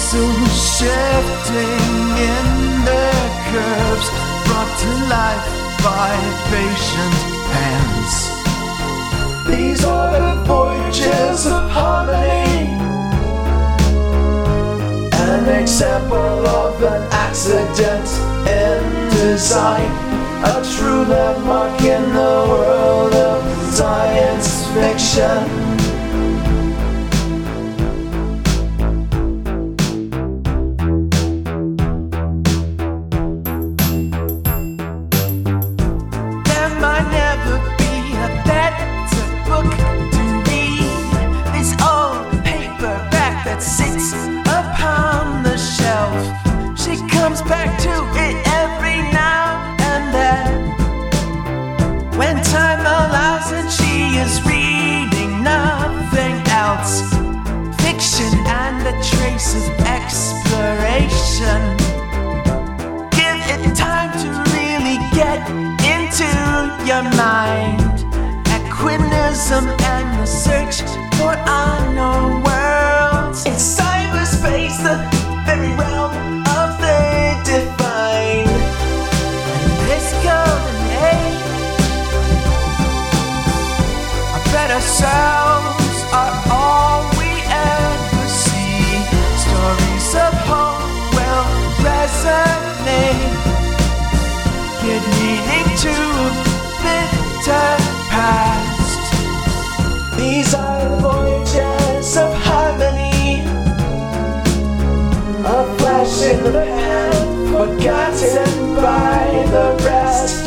pixels shifting in their curves, brought to life by patient hands. These are the voyages of harmony, an example of an accident in design, a true landmark in the world of science fiction. There might never be a better book to read, this old paperback that sits upon the shelf. She comes back to it every now and then, when time allows and she is reading nothing else. Fiction and a trace of exploration. Give it time to really get into your mind. Aquinism and the search for unknown worlds. In cyberspace, the very realm of the divine. And this golden age, our better selves are all we ever see. Stories of hope will resonate, give meaning to a bitter past. These are the voyages of harmony, a flash in the pan, forgotten by the rest.